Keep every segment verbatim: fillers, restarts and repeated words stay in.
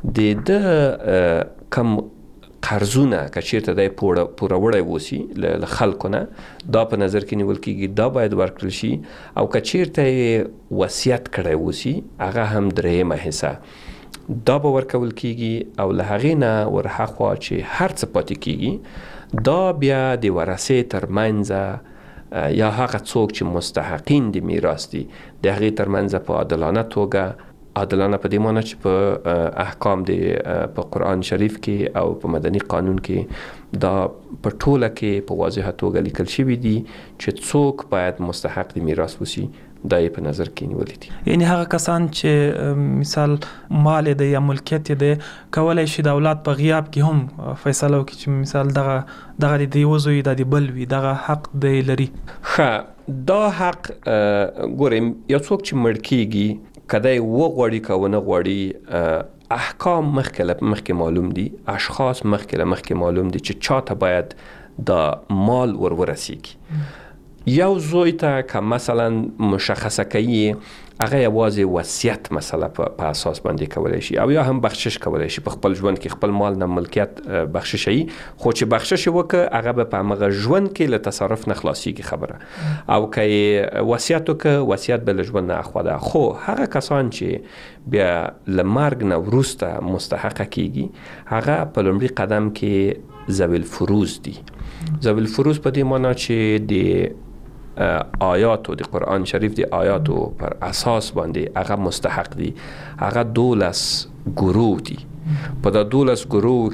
د د کم قرضونه که چیرته دی پوروړی اوسي له خلکو نه، دا په نظر کې نیول کېږي، دا باید ورکړل شي. او که چیرته یې وصیت کړی اوسي هغه هم درېیمه حصه دا به ورکول کېږي. او له هغې نه ورهاخوا چې هر څه پاتې کېږي دا بیا د ورثې تر منځه یا هغه څوک چې مستحقین د میراث دي د هغې تر منځه په عادلانه توګه، عادلانه په دې معنی چې په احکام د په قرآن شریف کې او په مدني قانون کې دا په ټوله کې په واضحه توګه لیکل شوي دي چې څوک باید مستحق د میراث وسی، دا یې په نظر کې نیولې دي. یعنی هغه کسان چې مثال مال دی یا ملکیت دی کولای شي د اولاد په غیاب کې هم فیصله وکړي چې مثال دغه دغه د یو زوی د بل وي، دغه حق دی لري. ښه، دا حق ګورئ یو څوک چې مړ کېږي کدی وغواړي که ونه غواړي احکام مخکې مخکې معلوم دي، اشخاص مخکې مخکې معلوم دي چې چاته باید دا مال ور ورسیږي. یو زوی ته که مثلا مشخصه کوي هغه یوازې وصیت مسله په اساس باندې کولی شي او یا هم بخشش کولی شي په خپل ژوند کې خپل مال نه ملکیت بخششي، خو چې بخشش وکړه هغه به په همغه ژوند کې له تصرف نه خلاصیږي خبره. او که یې وصیت وکړه وصیت به له ژوند نه اخوا ده. خو هغه کسان چې بیا له مرګ نه وروسته مستحقه کیږي هغه په لومړي قدم کې ذوی الفروض دي. ذوی الفروض په دې معنی چې د آیاتو د قرآن شریف د آیاتو پر اساس باندې هغه مستحق دي. هغه دولس گروه دي. په دا دولس گروه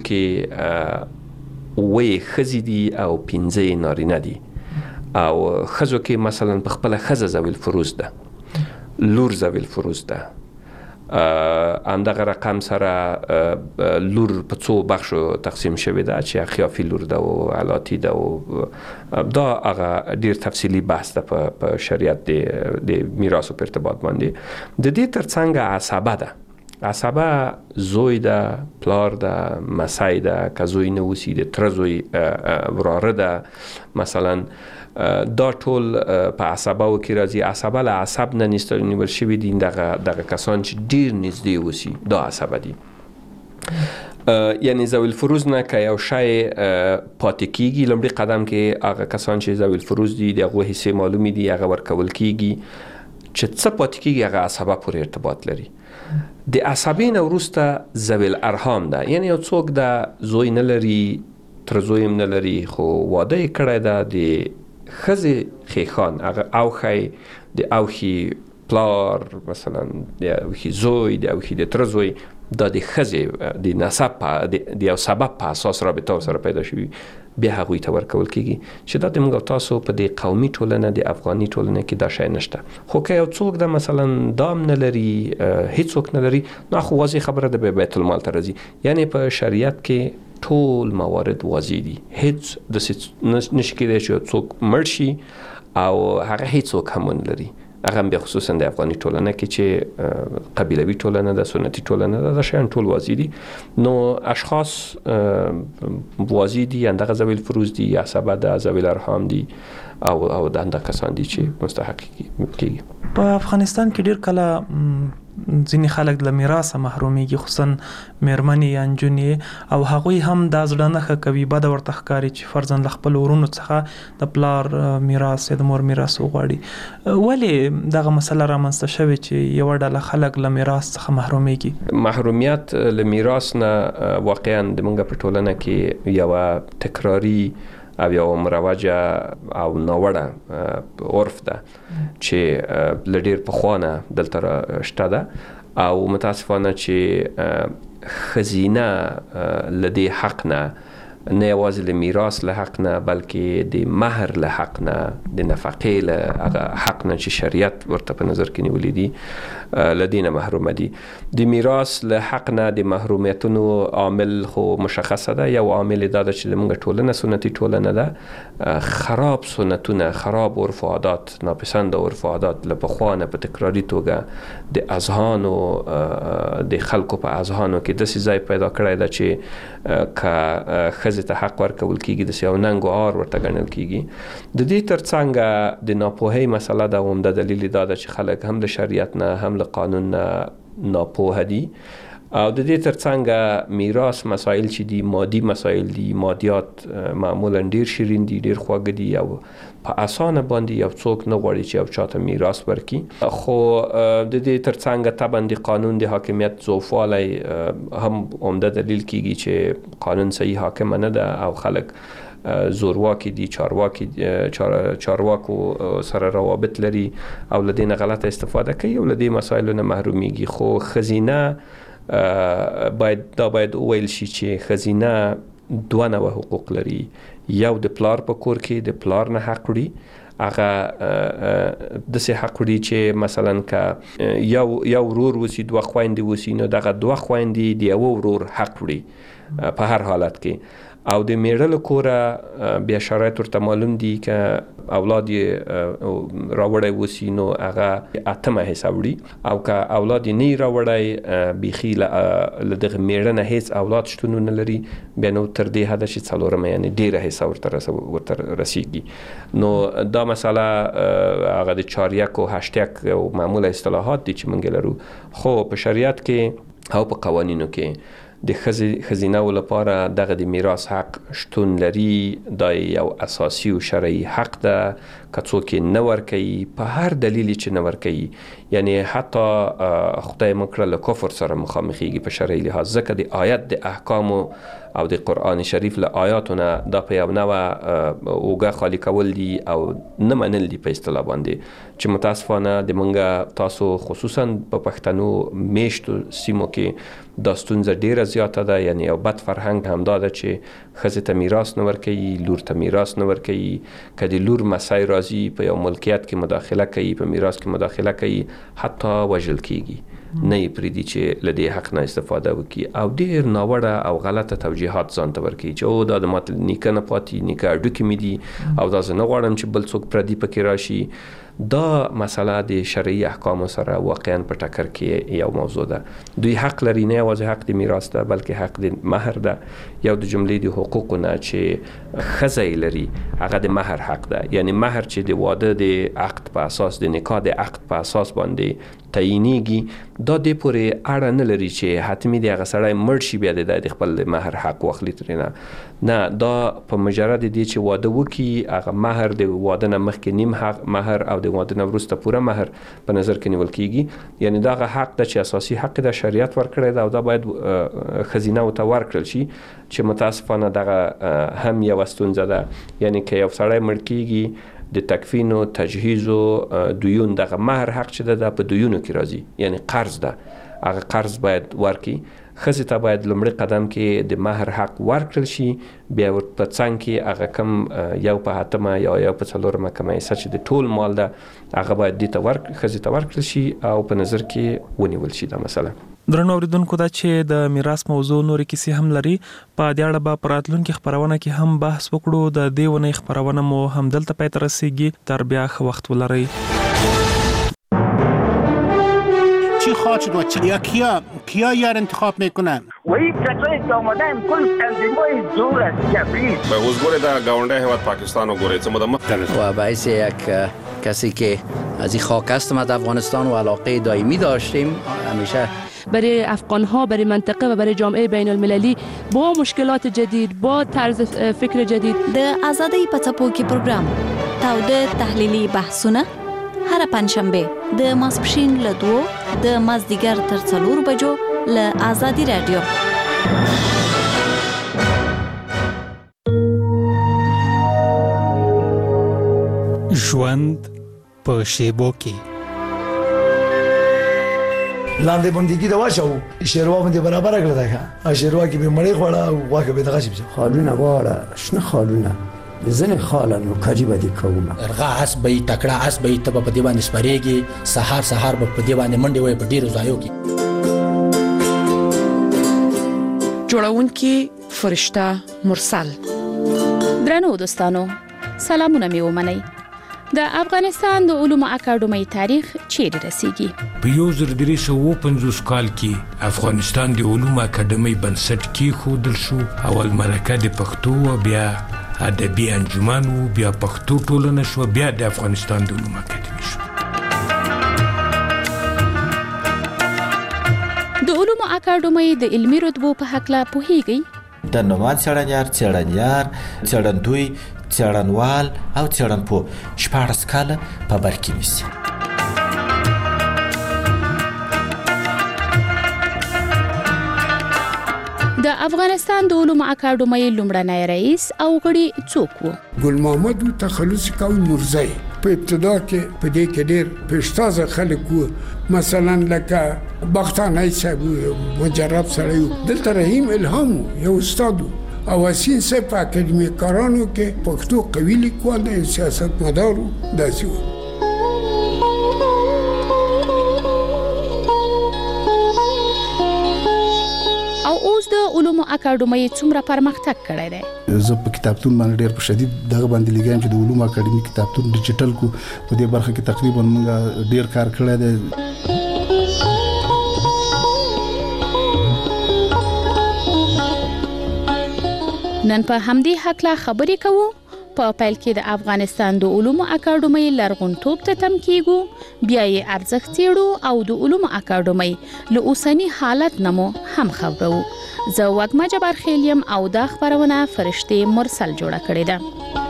کې اووه ښځې دي او پنځه نارینه دي. او ښځو کې مثلا په خپله ښځه ذوی الفروض ده، لور ذوی الفروض ده. همدغه رقم سره لور په څو بخشو تقسیم شوې ده چې خیافي لور ده او علاتی ده او دا هغه ډیر تفصیلی بحث ده په شریعت د میراث په ارتباط باندې. د دې ترڅنګ عصبه ده. عصبه زوی ده، پلار ده، مسای ده، که زوی نه اوسي د تره زوی وراره ده مثلا، دا ټول په عصبه کې راځي. عصبه له عصب نه نیستل نیول شوي دي، دغه دغه کسان چې ډیر نږدې اوسي دا عصبه دي. یعنی ذوی الفروض نه که یو شی پاتې کېږي لومړي قدم کې هغه کسان چې ذوی الفروض دي د هغو حصې معلومې دي هغه ورکول کېږي. چې څه پاتې کېږي هغه عصبه پورې ارتباط لري. د عصبې نه وروسته ذوی الارحام ده. یعنی یو څوک د زوی نه لري، تر زوی هم نه لري، خو واده یې کړی ده د ښځې خیخان، هغه اوښی د اوښي پلار مثلا د اوښي زوی د اوښي د تره زوی، دا د ښځې د نسب د یو سبب په اساس رابطه ورسره پیدا شوي، بیا هغوی ته ورکول کېږي. چې دا د موږ تاسو په د قومي ټولنه د افغاني ټولنه کې دا شی نشته. خو که یو څوک د مثلا دام نه لري، هیڅوک نه لري، نو خو واضح خبره ده به بیت المال ته راځي. یعنی په شریعت کې ټول موارد واضح دي. هیڅ داسې نشي کېدای چې څوک مړ شي او هغه هیڅوک هم ونه لري. هغه بیا خصوصا د افغاني ټولنه کې چې قبیلوي ټولنه ده، سنتي ټولنه ده، دا شیان ټول واضح دي. نو اشخاص واضح دي، همدغه ذوی الفروض دي، عصبه ده، ذوی الارحام دي او او همدغه کسان دي چې مستحق کېږي. په افغانستان کې ډیر کله ځینې خلک له میراثه محرومیږي، خصوصا میرمنې یا نجونې، او هغوی هم دا زړه نه ښه کوي، بده ورته ښکاري چې فرضاً له خپلو ورونو څخه د پلار میراث یا د مور میراث وغواړي. ولې دغه مسله رامنځته شوې چې یوه ډله خلک له میراث څخه محرومیږي؟ محرومیت له میراث نه واقعاً د موږ په ټولنه کې یوه تکراري او یو مروجه او ناوړه عرف ده چې له ډېر پخوا نه دلته شته ده، او متاسفانه چې ښځینه له دې حق نه، نه یوازې له میراث له حق نه بلکې د مهر له حق نه، د نفقې له هغه حق نه چې شریعت ورته په نظر کې نیولي دي، له دې نه محرومه دي. د میراث له حق نه د محرومیتونو عامل خو مشخصه ده. یو عامل دا ده چې زموږ ټولنه سنتي ټولنه ده، خراب سنتونه، خراب عرف و عادات، ناپسنده عرف و عادات له پخوا نه په تکراري توګه د اذهانو د خلکو په اذهانو کې داسې ځای پیدا کړی ده چې که ښځې ته حق ورکول کېږي داسې یو ننګ و عار ورته ګڼل کېږي. د دې ترڅنګ د ناپوهۍ مسله ده، او همدا دلیل دا ده چې خلک هم له شریعت نه هم له قانون نه ناپوه دي او د دې ترڅنګ میراث مسایل چې دي مادي مسایل دي، مادیات معمولا ډیر شیرین دي، ډیر خواږه دي او په اسانه باندې یو څوک نه غواړي چې یو چاته میراث ورکړي. خو د دې ترڅنګ طبعا د قانون د حاکمیت ضعفوالی هم عمده دلیل کیږي چې قانون صحیح حاکم نه ده او خلک زورواکي دي، چارواکي چار چارواکو سره روابط لري او له دې نه غلطه استفاده کوي او له دې مسایلو نه محرومیږي. خو خزینه باید دا باید وویل شي چې خزینه دوه نوع حقوق لري. یو د پلار په کور کې د پلار نه حق وړي، هغه داسې حق وړي چې مثلا که یو یو ورور وسی، دوه خویندې وسی، نو دغه دوه خویندې د یو ورور حق وړي په هر حالت کې. او د میړه له کوره بیا شرایط ورته معلوم دي که اولاد یې راوړی وسی نو هغه اتمه حصه وړي، او که اولاد یې نه راوړی بیخي له دغه میړه نه هیڅ اولاد شتون نه لري، بیا نو تر دې حده چې څلورمه یعنې ډېره حصه ورته ورته رسیږي. نو دا مسله هغه د چاریک او هشتک او معموله اصطلاحات دي چې موږ لرو، خو په شریعت کې او په قوانینو کې د خزینه لپاره دغه د میراث حق شتون لري. دا یو اساسي او شرعي حق ده که څوک نه ورکوي په هر دلیل چې نه ورکوي، یعنی حتی خدای مکړه له کفر سره مخامخېږي په شرعي لحاظ، ځکه د آیت د احکامو او د قرآن شریف له آیاتونه دا په یو نوع اوږه خالی کول دي او نه منل دي په اصطلاح باندې، چې متاسفانه د منګه تاسو خصوصا په پښتنو میشتو سیمو کې دا ستونزه ډیره زیاته ده. یعنی یو بد فرهنګ هم دا ده چې ښځې ته میراث نه ورکوي، لور ته میراث نه ورکوي. که د لور مسای راځي په یو ملکیت کې مداخله کوي، په میراث کې مداخله کوي، حتی وژل کیږي، نه یې پرېږدي چې له دې حق نه استفاده وکړي او ډېر ناوړه او غلطه توجیهات ځان ته ورکوي چې او دا د ما نیکه نه پاتې، نیکه هډوکي مې دي او دا زه نه غواړم چې بل څوک پردي پکې راشي. دا مسله د شرعي احکامو سره واقعا په ټکر کې یو موضوع ده. دوی حق لري، نه یوازې حق د میراث ده بلکې حق د مهر ده. یو د جملې د حقوقو نه چې ښځه یې لري هغه د مهر حق ده، یعنی مهر چې د واده د عقد په اساس، د نکاح د عقد په اساس باندې تعینېږي، دا دې پورې اړه نه لري چې حتمي د هغه سړی مړ شي بیا د خپل مهر حق واخلي ترېنه. نه، دا په مجرد دې چې واده وکړي هغه مهر د واده نه مخکې نیم حق مهر او د واده نه وروسته پوره مهر په نظر کې نیول کیږي. یعنی دا هغه حق ده چې اساسي حق د شریعت ورکړی ده او دا باید خزینه ورته ورکړل شي، چې متاسفانه دغه هم یوه ستونزه ده. یعنی که یو سړی مړ کیږي د تکفین و تجهیز و دیون، دغه مهر حق چې ده په دیونو کې راځي، یعنی قرض ده، هغه قرض باید ورکړي. ښځې ته باید لومړي قدم کې د مهر حق ورکړل شي، بیا په څنګ کې هغه کم یو په اتمه یا یو په څلورمه کمه حصه چې د ټول مال ده هغه باید دې ته ورک ښځې ته ورکړل شي او په نظر کې ونیول شي دا مسله. درنو اوریدونکو، دا چې د میراث موضوع نورې کیسې هم لري، په دې اړه به په راتلونکي خپرونه کې هم بحث وکړو. د دې ونې خپرونه مو همدلته پای ته رسیږي. تر بیا ښه وخت ولرئ. چی خواهد شد و چی؟ یا کیا کیا یار انتخاب میکنه؟ و این کسایی که آمدن کل تنظیمای زور است کبریز به حضور در گاونده حواد پاکستان و گوریت مدام و باعث یک کسی که از این خاک هستم از افغانستان و علاقه دائمی داشتیم همیشه برای افغان‌ها، برای منطقه و برای جامعه بین المللی با مشکلات جدید، با طرز فکر جدید. د آزادی پڅپو کې پروګرام تاوده تحلیلی بحثونه هر پنځشنبه د ماسپښین له دوه د مازدیګر تر څلور بجو له آزادی رادیو. ژوند په شیبو کې لاندې بندګي د واښو شیروا باندې برابر کړل دا شیروا کې به مړی خوړه او واکه به دغه شي خالونه واړه شنه خالونه زنه خالانو کاجی باندې کومه ارغا اس به تکړه اس به ته په دی باندې سپریږي سحر سحر په دی باندې منډي وای په ډیرو ځایو کې جوړونکي فرشته مرسل. درنو دوستانو، سلامونه مې ومنئ. د افغانستان د علومو اکاډمۍ تاریخ چیرې رسیږي؟ په یو زر درې سوه پنځوس کال کې افغانستان د علومو اکاډمۍ بنسټ کېښودل شو. اول مرکه د پښتو و، بیا ادبي انجمن و، بیا پښتو ټولنه شو، بیا د افغانستان د علومو اکاډمۍ شو. د علومو اکاډمۍ د علمي رتبو په هکله پوهیږئ؟ د نومان څېړنیار، څېړنیار، څېړندوی، څېړنوال او څېړنپوه شپاړس کاله په بر کې نیسي. د افغانستان د علومو اکاډمۍ لومړنی رئیس او غړي څوک وو؟ ګل محمد تخلص کاوی نورزی. په ابتدا کې په دې کې ډېر پیشتازه خلک وو، مثلا لکه بختانی صاحب مجرب سړی، دلته رحیم الهام یو استاد او حسین صاحب په اکاډمي کارانو کې پښتو قوي لیکوال دی، سیاستمدار و، داسې و. او اوس د علومو اکاډمۍ څومره پرمختګ کړی دی؟ زه په کتابتون باندې ډېر په شدید دغه باندې لګیام چې د علومو اکاډمي کتابتون ډیجیټل کو په دې برخه کې تقریبا موږ ډېر کار کړی دی. نن په همدې هکله خبرې کوو. په پیل کې د افغانستان د علومو اکاډمۍ لرغونتوب ته تم کیږو، بیا یې ارزښت څېړو او د علومو اکاډمۍ له اوسني حالت نه مو هم خبرو. زه وږمه جبار خیل یم او دا خبرونه فرشتې مرسل جوړه کړې ده.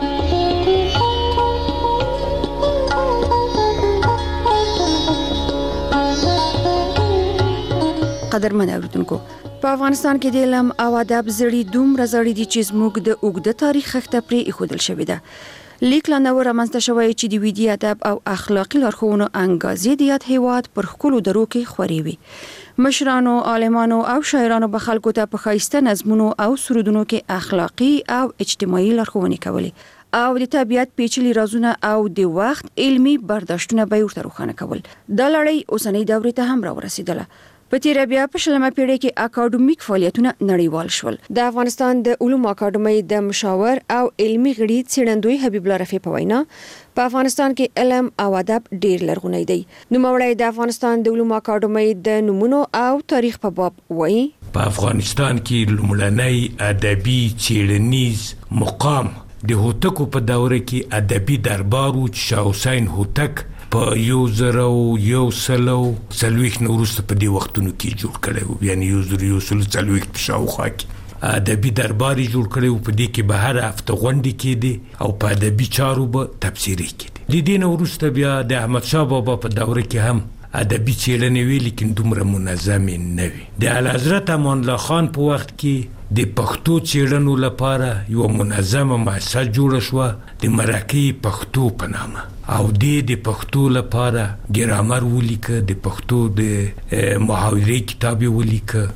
قدرمن اوریدونکو، په افغانستان کې د علم او ادب زړی دومره زړی دي چې زموږ د اوږده تاریخ خښته پرې ایښودل شوې ده. لیک لا نو رامنځته شوی چې د ویدي ادب او اخلاقي لارښوونو انګازې د یاد هیواد پر ښکلو درو کې خورې وي. مشرانو، عالمانو او شاعرانو به خلکو ته په ښایسته نظمونو او سرودونو کې اخلاقي او اجتماعي لارښوونې کولې او د طبیعت پیچلي رازونه او د وخت علمي برداشتونه به ورته روښانه کول. دا لړۍ اوسنۍ دورې ته هم راورسېدله. په تیره بیا په شلمه پیړۍ کې اکاډمیک فعالیتونه نړیوال شول. د افغانستان د علومو اکاډمۍ د مشاور او علمي غړي څېړندوی حبیب الله رفیع په وینا په افغانستان کې علم او ادب ډیر لرغونی دی. نوموړی د افغانستان د علومو اکاډمۍ د نومونو او تاریخ په باب وایي: په افغانستان کې لومړنی ادبي څېړنیز مقام د هوتکو په دوره کې ادبي دربار و چې شاه حسین هوتک په یو زرو یو سلو څلوېښت نه وروسته په دې وختونو کې جوړ کړی و، یعنې یو زرو یو سلو څلوېښت په شاوخوا کې ادبي دربار یې جوړ کړی و. په دې کې به هره هفته غونډې کېدې او په ادبي چارو به تبصرې کېدې. د دې نه وروسته بیا د احمدشاه بابا په دوره کې هم ادبي څېړنې وې، لیکن دومره منظمې نه وې. د اعلیحضرت امان الله خان په وخت کې د پښتو څېړنو لپاره یو منظمه مؤسسه جوړه شوه د مرکې پښتو په نامه، او دې د پښتو لپاره ګرامر ولیکه، د پښتو د محاورې کتاب ولیکه،